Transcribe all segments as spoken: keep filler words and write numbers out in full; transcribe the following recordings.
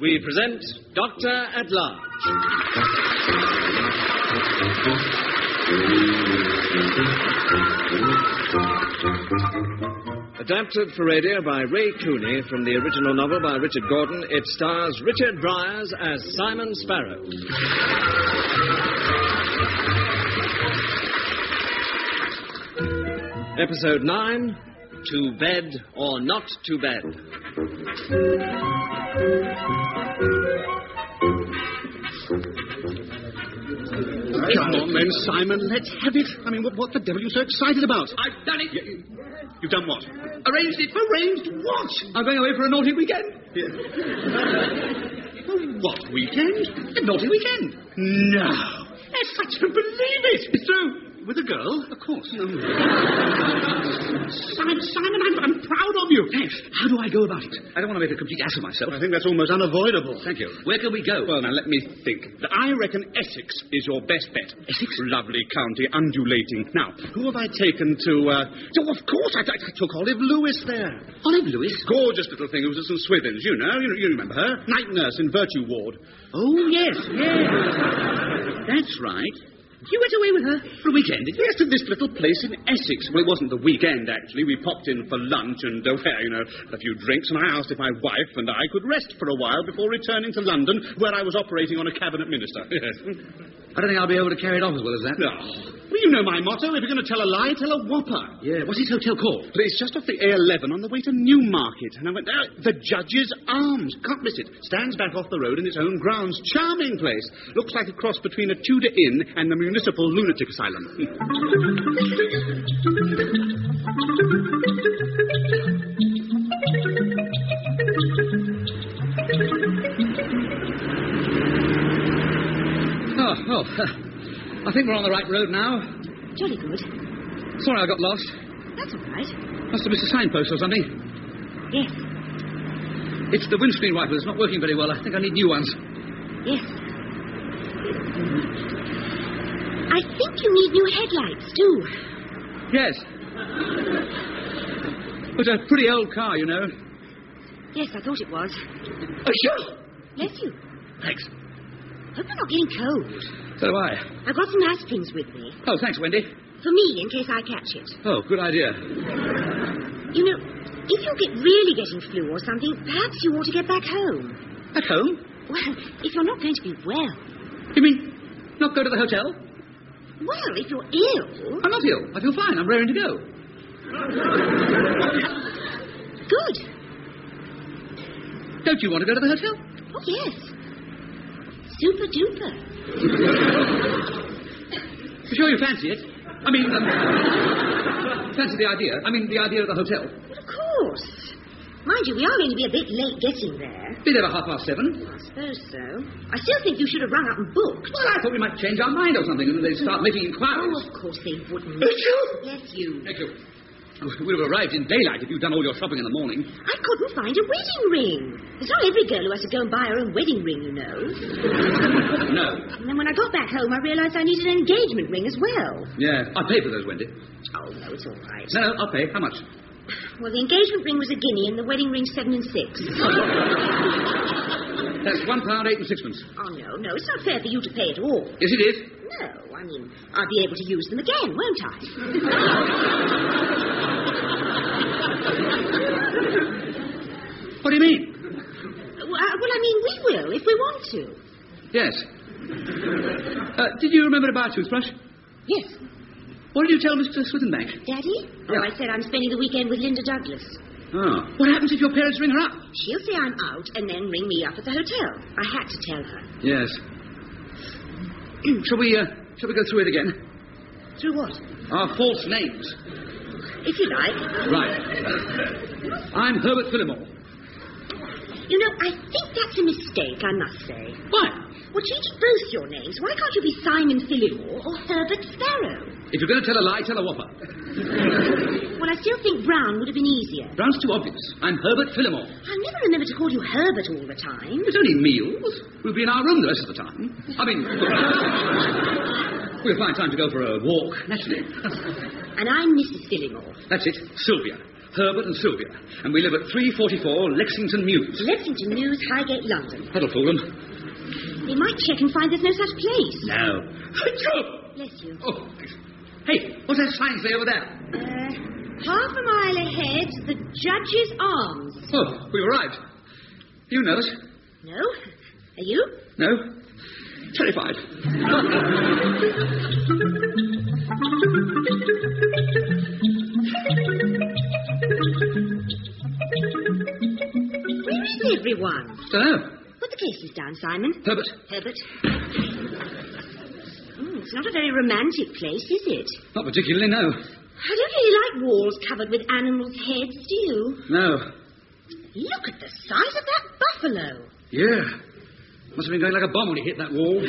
we present Doctor at Large. Adapted for radio by Ray Cooney from the original novel by Richard Gordon, it stars Richard Briers as Simon Sparrow. Episode nine, To Bed or Not to Bed. Come on then, Simon, let's have it. I mean, what, what the devil are you so excited about? I've done it. You, you've done what? Arranged it. Arranged what? I'm going away for a naughty weekend. Yeah. What weekend? A naughty weekend. No. I such to believe it. It's true. With a girl? Of course. No. Simon, Simon, I'm, I'm proud of you. Thanks. How do I go about it? I don't want to make a complete ass of myself. I think that's almost unavoidable. Thank you. Where can we go? Well, now, let me think. I reckon Essex is your best bet. Essex? Lovely county, undulating. Now, who have I taken to, uh... Oh, of course, I, I took Olive Lewis there. Olive Lewis? Gorgeous little thing who was at Saint Swithin's, you know. You, you remember her? Night nurse in Virtue Ward. Oh, yes, yes. That's right. You went away with her for a weekend, did you? Yes, to this little place in Essex. Well, it wasn't the weekend, actually. We popped in for lunch and, uh, well, you know, a few drinks, and I asked if my wife and I could rest for a while before returning to London, where I was operating on a cabinet minister. Yes. I don't think I'll be able to carry it off as well as that. No. Well, you know my motto. If you're going to tell a lie, tell a whopper. Yeah, what's his hotel called? Well, it's just off the A eleven on the way to Newmarket. And I went, uh, the Judge's Arms. Can't miss it. Stands back off the road in its own grounds. Charming place. Looks like a cross between a Tudor inn and the municipal lunatic asylum. Oh, oh. I think we're on the right road now. Jolly good. Sorry I got lost. That's all right. Must have missed a signpost or something. Yes. It's the windscreen wiper that's not working very well. I think I need new ones. Yes. I think you need new headlights, too. Yes. It's a pretty old car, you know. Yes, I thought it was. Oh, sure. Bless you. Thanks. Hope you're not getting cold. So do I. I've got some aspirins with me. Oh, thanks, Wendy. For me, in case I catch it. Oh, good idea. You know, if you get really getting flu or something, perhaps you ought to get back home. At home? Well, if you're not going to be well. You mean not go to the hotel? Well, if you're ill... I'm not ill. I feel fine. I'm raring to go. Good. Don't you want to go to the hotel? Oh, yes. Super duper. You sure you fancy it? I mean, um, fancy the idea? I mean, the idea of the hotel. Well, of course. Mind you, we are going to be a bit late getting there. Be there about half past seven. I suppose so. I still think you should have rung up and booked. Well, I thought we might change our mind or something, and then they'd start making inquiries. Oh, of course they wouldn't. Bless you. Bless you. Thank you. We'd have arrived in daylight if you'd done all your shopping in the morning. I couldn't find a wedding ring. It's not every girl who has to go and buy her own wedding ring, you know. No. And then when I got back home, I realised I needed an engagement ring as well. Yeah, I'll pay for those, Wendy. Oh, no, it's all right. No, no, I'll pay. How much? Well, the engagement ring was a guinea and the wedding ring seven and six. That's one pound eight and sixpence. Oh, no, no, it's not fair for you to pay at all. Yes, it is. No, I mean, I'll be able to use them again, won't I? What do you mean? Well, uh, well, I mean, we will, if we want to. Yes. Uh, did you remember to buy a toothbrush? Yes. What did you tell Mister Swithenbank? Daddy? Yeah. Oh, I said I'm spending the weekend with Linda Douglas. Oh. What happens if your parents ring her up? She'll say I'm out and then ring me up at the hotel. I had to tell her. Yes. shall we, uh, shall we go through it again? Through what? Our false names. If you like. Right. I'm Herbert Fillimore. You know, I think that's a mistake, I must say. Why? Well, changing both your names, why can't you be Simon Fillimore or Herbert Sparrow? If you're going to tell a lie, tell a whopper. Well, I still think Brown would have been easier. Brown's too obvious. I'm Herbert Fillimore. I'll never remember to call you Herbert all the time. It's only meals. We'll be in our room the rest of the time. I mean, we'll find time to go for a walk, naturally. And I'm Missus Fillimore. That's it, Sylvia. Herbert and Sylvia. And we live at three forty-four Lexington Mews. Lexington Mews, Highgate, London. That'll fool them. They might check and find there's no such place. No. Bless you. Oh, thanks. Hey, what's that sign say over there? Uh, half a mile ahead, the Judge's Arms. Oh, we've arrived. You know us? No? Are you? No. Terrified. Where is everyone? Don't know. Put the cases down, Simon. Herbert. Herbert. Oh, it's not a very romantic place, is it? Not particularly, no. I don't really like walls covered with animals' heads, do you? No. Look at the size of that buffalo. Yeah. Must have been going like a bomb when he hit that wall.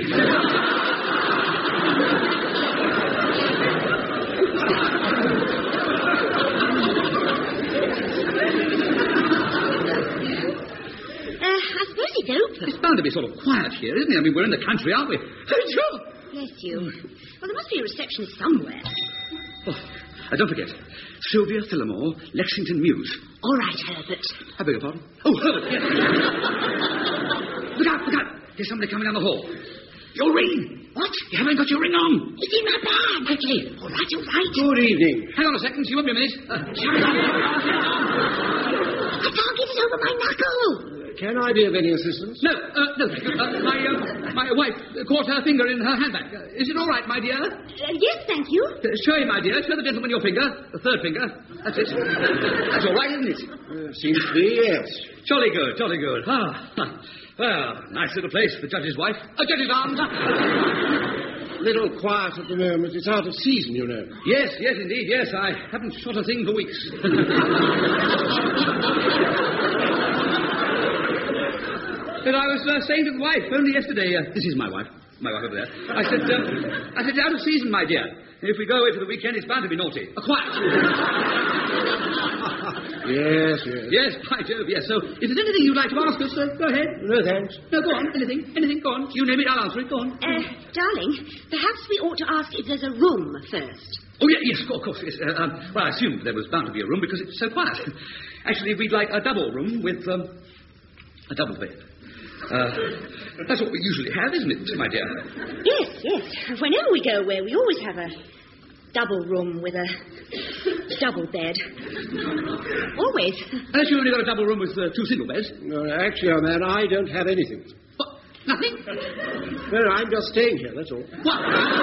uh, I suppose it's open. It's bound to be sort of quiet here, isn't it? I mean, we're in the country, aren't we? Bless you. Well, there must be a receptionist somewhere. Oh, uh, don't forget, Sylvia Phillimore, Lexington Mews. All right, Herbert. I beg your pardon? Oh, Herbert, yes. Look out, look out. There's somebody coming down the hall. Your ring. What? You haven't got your ring on. It's in my bag. Okay. All right, all right. Good evening. Hang on a second, you won't be a minute. Uh, I can't get it over my knuckle. Can I be of any assistance? no, uh, no, thank you. Uh, my, uh, my wife caught her finger in her handbag. Uh, is it all right, my dear? Uh, yes, thank you. Uh, show him, my dear. Show the gentleman your finger. The third finger. That's it. That's all right, isn't it? Uh, seems to be, yes. Jolly good, jolly good. Ah, well, nice little place, the judge's wife. Uh, judge's arms. Little quiet at the moment. It's out of season, you know. Yes, yes, indeed, yes. I haven't shot a thing for weeks. But I was uh, saying to the wife only yesterday, uh, this is my wife, my wife over there. I said, uh, I said, out of season, my dear. If we go away for the weekend, it's bound to be naughty. Uh, quiet. Yes, yes. Yes, by Jove, yes. So, if there's anything you'd like to ask us, uh, go ahead. No, thanks. No, go on. Anything, anything, go on. You name it, I'll answer it. Go on. Uh, darling, perhaps we ought to ask if there's a room first. Oh, yeah, yes, of course, yes. Uh, um, well, I assumed there was bound to be a room because it's so quiet. Actually, we'd like a double room with um, a double bed. Uh, that's what we usually have, isn't it, my dear? Yes, yes. Whenever we go away, we always have a double room with a double bed. Always. Unless you've only got a double room with uh, two single beds. No, actually, on that, I don't have anything. What? Nothing? No, I'm just staying here, that's all. What?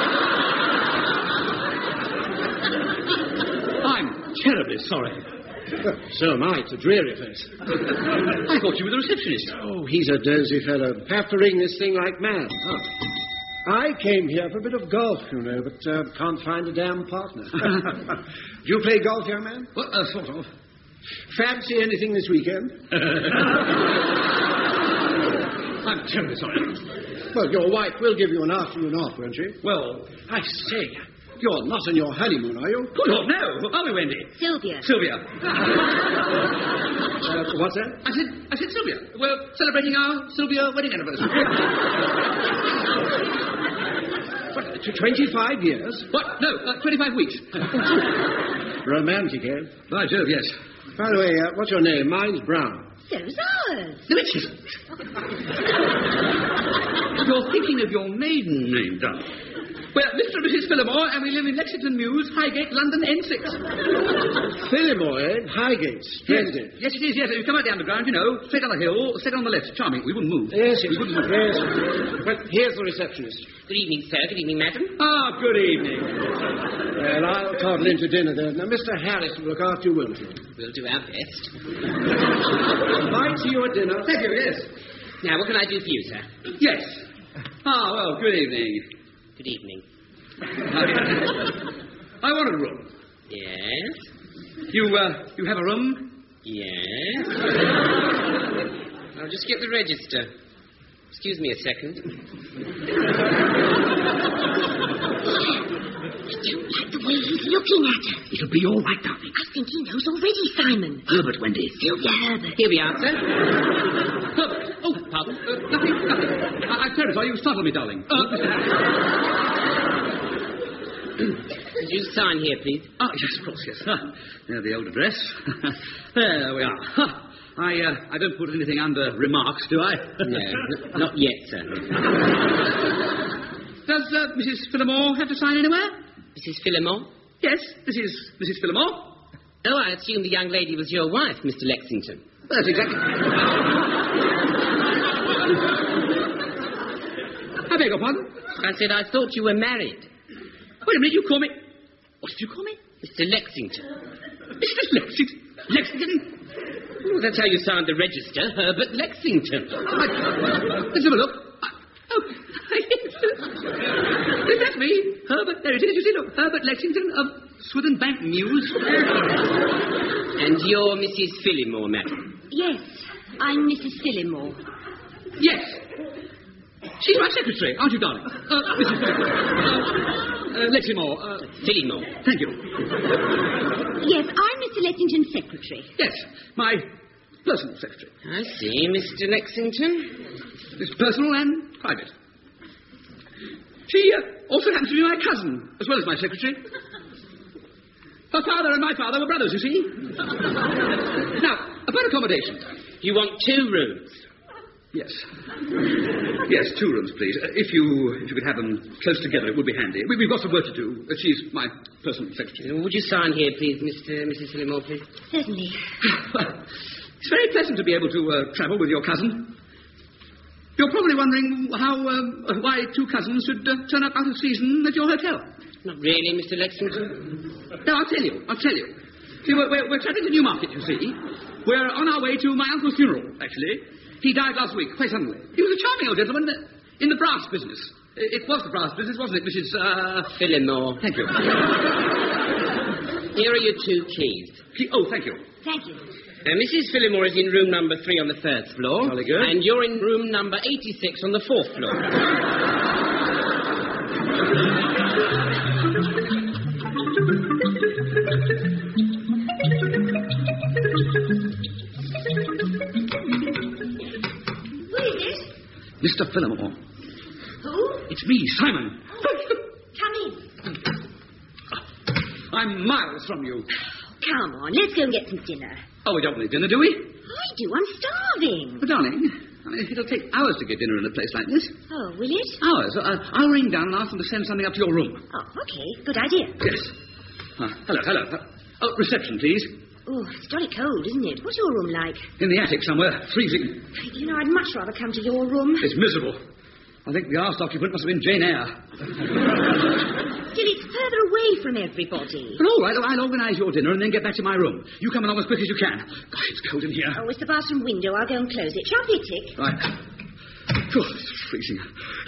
I'm terribly sorry. So am I. It's a dreary place. I thought you were the receptionist. Oh, he's a dozy fellow. Have to ring this thing like mad. Oh. I came here for a bit of golf, you know, but uh, can't find a damn partner. Do you play golf, young man? Well, uh, sort of. Fancy anything this weekend? I'm terribly sorry. Well, your wife will give you an afternoon off, won't she? Well, I say, you're not on your honeymoon, are you? good Lord, no. Are we, Wendy? Sylvia. Sylvia. Uh, what's that? I said, I said Sylvia. We're celebrating our Sylvia wedding anniversary. What, t- twenty-five years? What? No, uh, twenty-five weeks. Romantic, eh? By Jove, yes. By the way, uh, what's your name? Mine's Brown. So's ours. No, it isn't. You're thinking of your maiden name, darling. Well, Mister and Missus Phillimore, and we live in Lexington Mews, Highgate, London, N six. Phillimore, eh? Highgate. Splendid. Yes, it is, yes. You come out the underground, you know, straight down the hill, straight on the left. Charming. We wouldn't move. Yes, we wouldn't move. yes. Well, here's the receptionist. Good evening, sir. Good evening, madam. Ah, good evening. Well, I'll toddle into dinner then. Now, Mister Harris will look after you, won't he? We'll do our best. Might see you at dinner. Thank you, yes. Now, what can I do for you, sir? Yes. Ah, well, good evening. Good evening. I want a room. Yes? You, uh, you have a room? Yes? I'll just get the register. Excuse me a second. I don't like the way he's looking at her. It'll be all right, darling. I think he knows already, Simon. Herbert, Wendy. Sylvia Herbert. Here we are, sir. Herbert. Oh, Pardon? Uh, nothing, nothing. I- I'm terribly sorry. You startled me, darling. Uh, Could you sign here, please? Oh, yes, of course, yes. Ah, there's the old address. There we are. Ah, I, uh, I don't put anything under remarks, do I? No, not yet, sir. Does uh, Missus Phillimore have to sign anywhere? Missus Phillimore? Yes, this is Missus Phillimore. Oh, I assumed the young lady was your wife, Mister Lexington. That's exactly... I beg your pardon? I said I thought you were married. Wait a minute, you call me... What did you call me? Mister Lexington. Mister Lexington? Lexington? Oh, that's how you signed the register, Herbert Lexington. I... Let's have a look. Oh, is that me? Herbert, there it is. You see, look, Herbert Lexington of Swithin Bank News. And you're Missus Phillimore, madam? Yes, I'm Missus Phillimore. Yes. She's my secretary, aren't you, darling? Uh, Missus Phillimore. Uh, uh, Leximore. Uh, Phillimore. Thank you. Yes, I'm Mister Lexington's secretary. Yes, my personal secretary. I see, Mister Lexington. It's personal and private. She uh, also happens to be my cousin, as well as my secretary. Her father and my father were brothers, you see. Now, about accommodation. You want two rooms? Yes. Yes, two rooms, please. Uh, if you if you could have them close together, it would be handy. We, we've got some work to do. Uh, she's my personal secretary. Would you sign here, please, Mister Missus Phillimore, please? Certainly. It's very pleasant to be able to uh, travel with your cousin. You're probably wondering how, um, why two cousins should uh, turn up out of season at your hotel. Not really, Mister Lexington. No, I'll tell you. I'll tell you. See, we're, we're, we're travelling to Newmarket, you see. We're on our way to my uncle's funeral, actually. He died last week, quite suddenly. He was a charming old gentleman in the brass business. It was the brass business, wasn't it, Missus Uh... Phillimore. Thank you. Here are your two keys. Key- oh, thank you. Thank you. Uh, Missus Phillimore is in room number three on the first floor. Jolly good. And you're in room number eighty-six on the fourth floor. Who is it? Mister Phillimore. Who? It's me, Simon. Come in. I'm miles from you. Come on, let's go and get some dinner. Oh, we don't need dinner, do we? I do, I'm starving. But, darling, I mean, it'll take hours to get dinner in a place like this. Oh, will it? Hours. Uh, I'll ring down and ask them to send something up to your room. Oh, okay, good idea. Yes. Uh, hello, hello. Uh, oh, reception, please. Oh, it's jolly cold, isn't it? What's your room like? In the attic somewhere. Freezing. You know, I'd much rather come to your room. It's miserable. I think the last occupant must have been Jane Eyre. Still, it's further away from everybody. But all right, I'll organise your dinner and then get back to my room. You come along as quick as you can. God, it's cold in here. Oh, it's the bathroom window. I'll go and close it. Sharply a tick. Right. Oh, it's freezing.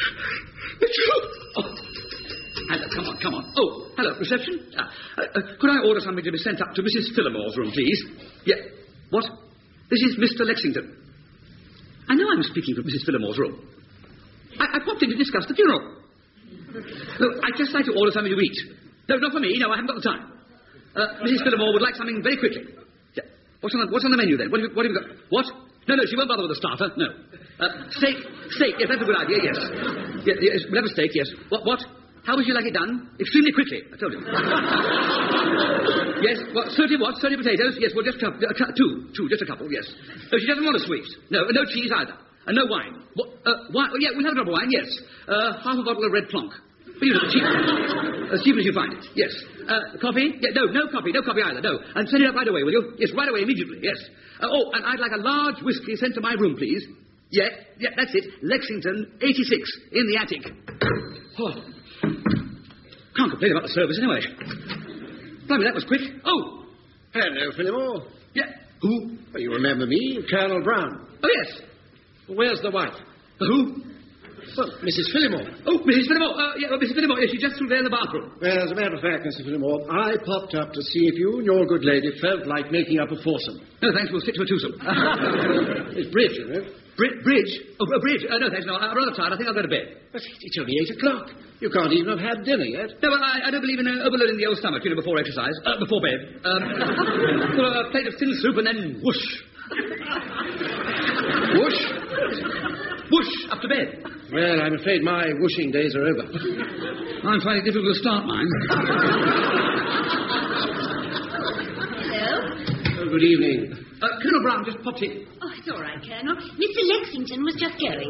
Oh. Hello, come on, come on. Oh, hello, reception. Uh, uh, could I order something to be sent up to Missus Phillimore's room, please? Yeah. What? This is Mister Lexington. I know I'm speaking from Missus Phillimore's room. I, I popped in to discuss the funeral. Look, I'd just like to order something to eat. No, not for me. No, I haven't got the time. Uh, Missus Phillimore would like something very quickly. Yeah. What's on the, what's on the menu, then? What have, you, what have you got? What? No, no, she won't bother with the starter. No. Uh, steak. Steak. Yes, that's a good idea, yes. Yeah, yes, we'll have a steak, yes. What? What? How would you like it done? Extremely quickly, I told you. Yes, what, thirty what? thirty potatoes? Yes, well, just a couple. Uh, two. Two, just a couple, yes. No, she doesn't want a sweet. No, no cheese either. And no wine. What, uh, wine? Oh, yeah, we'll have a drop of wine, yes. Uh, half a bottle of red plonk. But you know, cheap. As cheap as you find it, yes. Uh, coffee? Yeah, no, no coffee, no coffee either, no. And send it up right away, will you? Yes, right away, immediately, yes. Uh, oh, and I'd like a large whiskey sent to my room, please. Yeah, yeah, that's it. Lexington, eighty-six, in the attic. Oh. Can't complain about the service anyway. Blimey, that was quick. Oh! Hello, Phillimore. Yeah. Who? Well, you remember me, Colonel Brown. Oh, yes. Where's the wife? Who? Well, Missus Phillimore. Oh, Missus Phillimore. Uh, yeah, well, Missus Phillimore. Yeah, she's just through there in the bathroom. Well, as a matter of fact, Mister Phillimore, I popped up to see if you and your good lady felt like making up a foursome. No, thanks. We'll stick to a twosome. It's bridge, you know. Bri- bridge? Oh, uh, bridge. Uh, no, thanks. No, I'm rather tired. I think I'll go to bed. But it's only eight o'clock. You can't even have had dinner yet. No, well, I, I don't believe in uh, overloading the old stomach, you know, before exercise. Uh, before bed. Um, well, a plate of thin soup and then whoosh. Whoosh? Whoosh, up to bed. Well, I'm afraid my whooshing days are over. I'm finding it difficult to start mine. Hello? Oh, good evening. Uh, Colonel Brown just popped in. Oh, it's all right, Colonel. Mister Lexington was just going.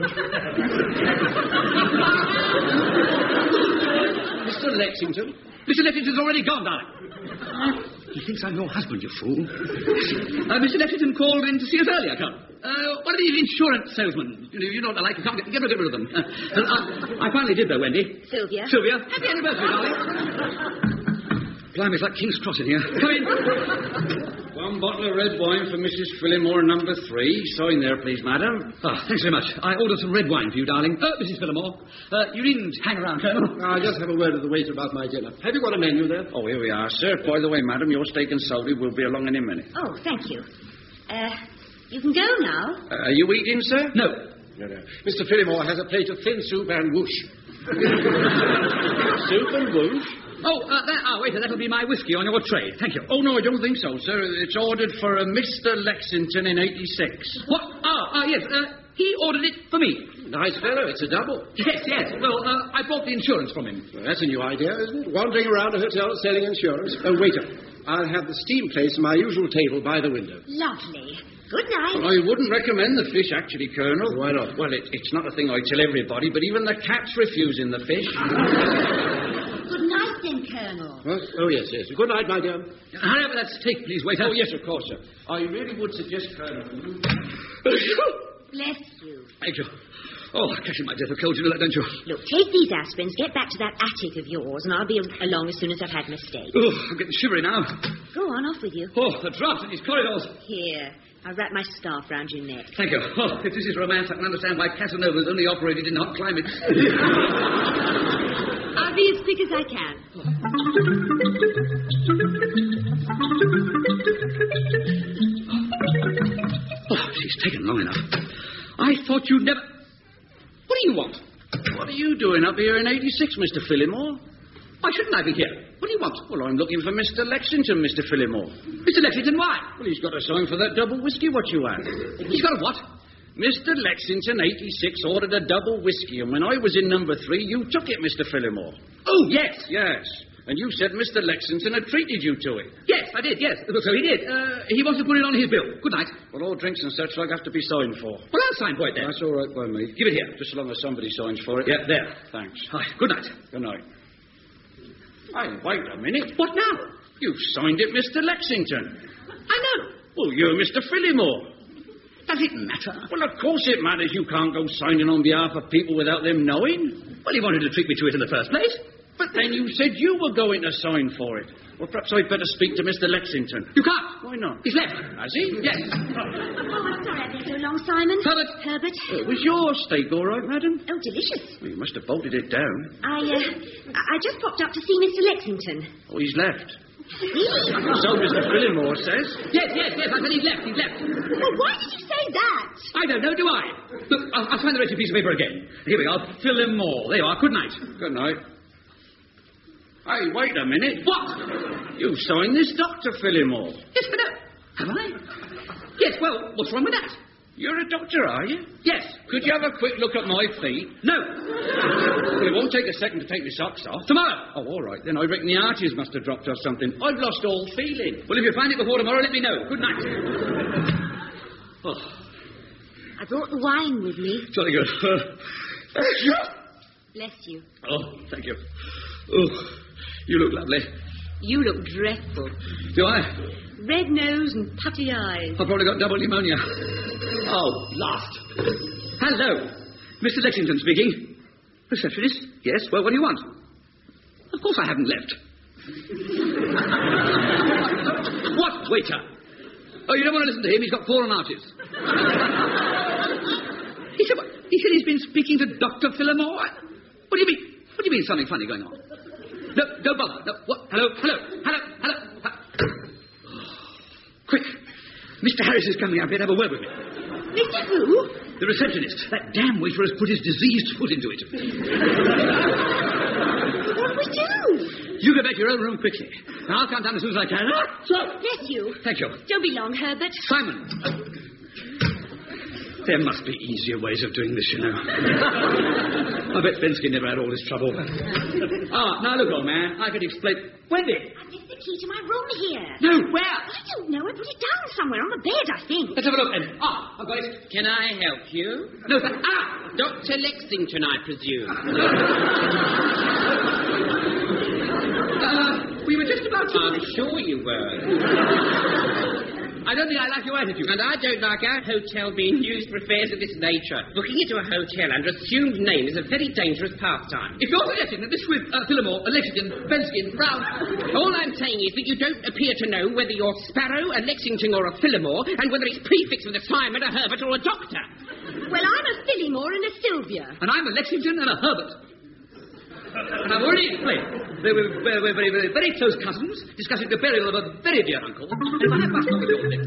Mister Lexington? Mister Lexington's already gone, darling. He thinks I'm your husband, you fool. Uh, Mister Lexington called in to see us earlier, Colonel. Uh, one of these insurance salesmen. You know, you know what I like. You can't get, get rid of them. Uh, uh, I finally did, though, Wendy. Sylvia. Sylvia, happy anniversary, darling. Blimey, it's like King's Cross in here. Come in. One bottle of red wine for Missus Phillimore, number three. Sign there, please, madam. Oh, thanks very much. I ordered some red wine for you, darling. Oh, Missus Phillimore. Uh, you needn't hang around, Colonel. I'll just have a word with the waiter about my dinner. Have you got a menu there? Oh, here we are, sir. By the way, madam, your steak and soda will be along in a minute. Oh, thank you. Uh, you can go now. Uh, are you eating, sir? No. No, no. Mister Phillimore has a plate of thin soup and whoosh. Soup and whoosh? Oh, uh, that, ah, waiter, that'll be my whiskey on your tray. Thank you. Oh, no, I don't think so, sir. It's ordered for a Mister Lexington in eighty-six. What? Oh, oh yes. Uh, he ordered it for me. Nice fellow. It's a double. Yes, yes. Well, uh, I bought the insurance from him. Well, that's a new idea, isn't it? Wandering around a hotel selling insurance. Oh, waiter, I'll have the steam placed on my usual table by the window. Lovely. Good night. Well, I wouldn't recommend the fish, actually, Colonel. Why not? Well, it, it's not a thing I tell everybody, but even the cat's refusing the fish. Good night, then, Colonel. What? Oh, yes, yes. Good night, my dear. Hurry up with that steak, please, waiter. Oh, yes, of course, sir. I really would suggest, Colonel. Bless you. Thank you. Oh, I'm catching my death of cold, you know that, don't you? Look, take these aspirins, get back to that attic of yours, and I'll be along as soon as I've had my steak. Oh, I'm getting shivery now. Go on, off with you. Oh, the draft in these corridors. Here, I'll wrap my scarf round your neck. Thank you. Oh, if this is romance, I can understand why Casanova's only operated in hot climates. I'll be as quick as I can. Oh, she's taken long enough. I thought you'd never... What do you want? What are you doing up here in eighty-six, Mister Phillimore? Why shouldn't I be here? What do you want? Well, I'm looking for Mister Lexington, Mister Phillimore. Mister Lexington, why? Well, he's got a sign for that double whiskey what you had. He's got a what? Mister Lexington, eighty-six, ordered a double whiskey, and when I was in number three, you took it, Mister Phillimore. Oh, yes. Yes. And you said Mister Lexington had treated you to it. Yes, I did, yes. So he did. Uh, he wants to put it on his bill. Good night. Well, all drinks and such like have to be signed for. Well, I'll sign for it then. That's all right by me. Give it here. Just as long as somebody signs for it. Yeah, there. Thanks. Hi. Good night. Good night. Hey, wait a minute. What now? You've signed it, Mister Lexington. I know. Well, you're Mister Phillimore. Does it matter? Well, of course it matters. You can't go signing on behalf of people without them knowing. Well, he wanted to treat me to it in the first place. But then you said you were going to sign for it. Well, perhaps I'd better speak to Mister Lexington. You can't. Why not? He's left. Has he? Yes. Oh, I'm sorry I've been so long, Simon. Herbert. Herbert. Uh, was your steak all right, madam? Oh, delicious. Well, you must have bolted it down. I, uh, I just popped up to see Mister Lexington. Oh, he's left. See? So Mister Phillimore says. Yes, yes, yes. I said he's left. He's left. Well, why did you say that? I don't know, do I? Look, I'll, I'll sign the rest of the piece of paper again. Here we are. Fill them all. There you are. Good night. Good night. Hey, wait a minute. What? You signed this, Doctor Phillimore. Yes, but no. Have I? Yes, well, what's wrong with that? You're a doctor, are you? Yes. Could you have a quick look at my feet? No. Well, it won't take a second to take my socks off. Tomorrow. Oh, all right. Then I reckon the arches must have dropped or something. I've lost all feeling. Well, if you find it before tomorrow, let me know. Good night. Oh, I brought the wine with me. jolly good. Bless you. Oh, thank you. Oh, you look lovely. You look dreadful. Do I? Red nose and putty eyes. I've probably got double pneumonia. Oh, last. Hello. Mister Lexington speaking. Receptionist? Yes, well, what do you want? Of course I haven't left. What, waiter? Oh, you don't want to listen to him? He's got fallen arches. He said, what? He said he's been speaking to Doctor Phillimore? What do you mean? What do you mean something funny going on? No, don't bother. No, what? Hello, hello, hello, hello. hello. Quick. Mister Harris is coming. I better have a word with him. Mister who? The receptionist. That damn waiter has put his diseased foot into it. What do we do? You go back to your own room quickly. And I'll come down as soon as I can. So. Bless you. Thank you. Don't be long, Herbert. Simon. There must be easier ways of doing this, you know. I bet Bensky never had all this trouble. Ah, now look, old man, I could explain... Wendy! I've left the key to my room here. No, where? I don't know. I put it down somewhere on the bed, I think. Let's have a look then. Ah, I've got it. Can I help you? No, th- ah! Doctor Lexington, I presume. Uh, we were just about to... I'm sure you were. I don't think I like your attitude. And I don't like our hotel being used for affairs of this nature. Booking into a hotel under assumed name is a very dangerous pastime. If you're suggesting that this with uh, Fillmore, Lexington, Benskin, Brown... All I'm saying is that you don't appear to know whether you're Sparrow, a Lexington, or a Fillmore, and whether it's prefixed with a Simon, a Herbert, or a Doctor. Well, I'm a Fillmore and a Sylvia. And I'm a Lexington and a Herbert. And I've already explained. They were, were, were very, very, very close cousins, discussing the burial of a very dear uncle. And if I have much more with your lip.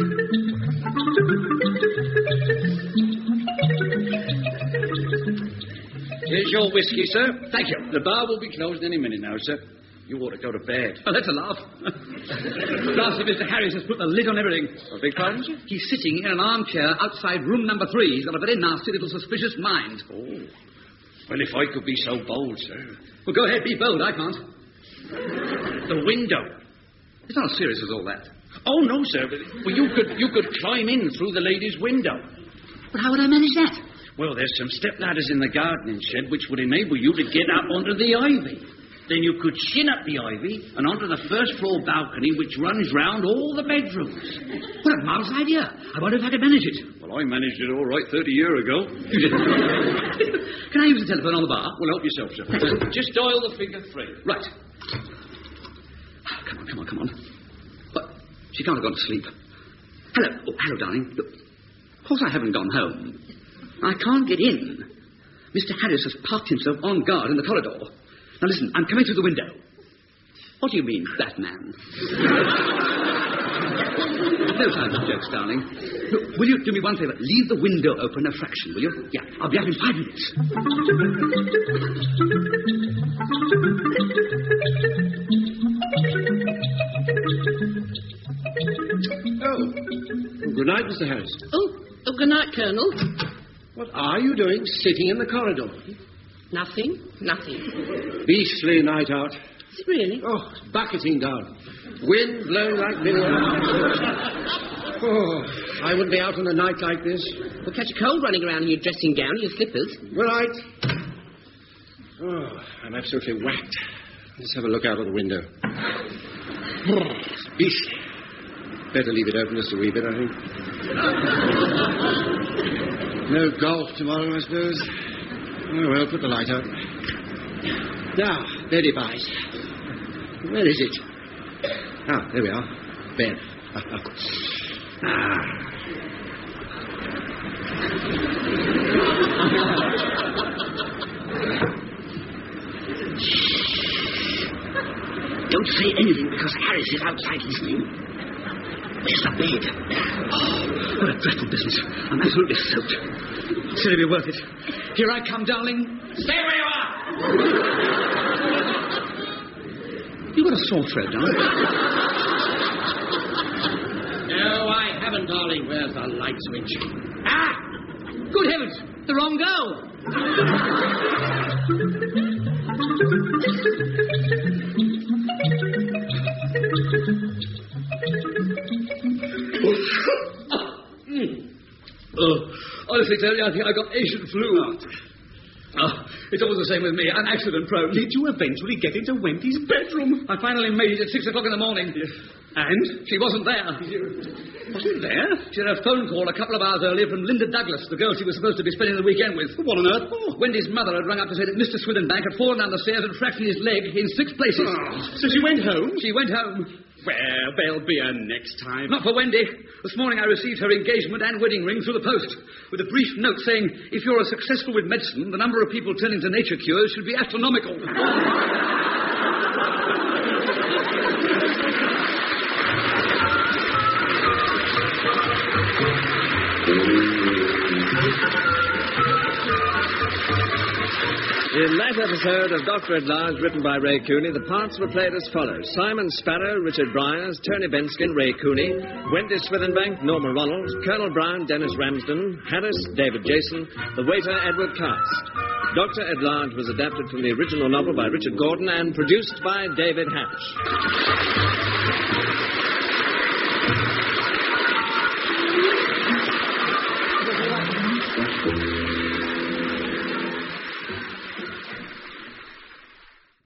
Here's your whiskey, sir. Thank you. The bar will be closed any minute now, sir. You ought to go to bed. Oh, that's a laugh. Last Mister Harris has put the lid on everything. I beg pardon, sir? He's sitting in an armchair outside room number three. He's got a very nasty little suspicious mind. Oh. Well, if I could be so bold, sir. Well, go ahead, be bold. I can't. The window. It's not as serious as all that. Oh, no, sir. But, well, you could you could climb in through the lady's window. But how would I manage that? Well, there's some step ladders in the gardening shed which would enable you to get up onto the ivy. Then you could shin up the ivy and onto the first floor balcony which runs round all the bedrooms. What a marvellous idea. I wonder if I could manage it. Well, I managed it all right thirty years ago. You did. Can I use the telephone on the bar? Well, help yourself, sir. Just dial the figure three. Right. Come on, come on, come on. What? She can't have gone to sleep. Hello. Oh, hello, darling. Look, of course I haven't gone home. I can't get in. Mister Harris has parked himself on guard in the corridor. Now, listen, I'm coming through the window. What do you mean, Batman? No time for jokes, darling. Look, will you do me one favour? Leave the window open a fraction, will you? Yeah, I'll be out in five minutes. Oh. Good night, Mister Harris. Oh, oh, good night, Colonel. What are you doing sitting in the corridor? Nothing, nothing. Beastly night out. Is it really? Oh, it's bucketing down. Wind blowing like millions. Oh, I wouldn't be out on a night like this. We'll catch a cold running around in your dressing gown and your slippers. Right. Oh, I'm absolutely whacked. Let's have a look out of the window. Oh, it's beastly. Better leave it open just a wee bit, I think. No golf tomorrow, I suppose. Oh, well, put the light out. Now, bed buys. Where is it? Ah, there we are. Bed. Ah. Don't say anything because Harris is outside listening. Where's the bed? Oh, what a dreadful business. I'm absolutely soaked. Still, it'll be worth it. Here I come, darling. Stay where you are! You got a sore throat, darling? No, I haven't, darling. Where's the light switch? Ah! Good heavens! The wrong girl! Oh, honestly, Terry, I think I got Asian flu. Oh, it's always the same with me. I'm accident prone. Did you eventually get into Wendy's bedroom? I finally made it at six o'clock in the morning. And? She wasn't there. Wasn't there? She had a phone call a couple of hours earlier from Linda Douglas, the girl she was supposed to be spending the weekend with. What on earth for? Wendy's mother had rung up to say that Mister Swithenbank had fallen down the stairs and fractured his leg in six places. Oh, so she went home? She went home. Well, there'll be a next time. Not for Wendy. This morning I received her engagement and wedding ring through the post, with a brief note saying, if you're successful with medicine, the number of people turning to nature cures should be astronomical. In that episode of Doctor at Large, written by Ray Cooney, the parts were played as follows. Simon Sparrow, Richard Briers, Tony Benskin, Ray Cooney, Wendy Swithenbank, Norma Ronald, Colonel Brown, Dennis Ramsden, Harris, David Jason, the waiter, Edward Cast. Doctor at Large was adapted from the original novel by Richard Gordon and produced by David Hatch.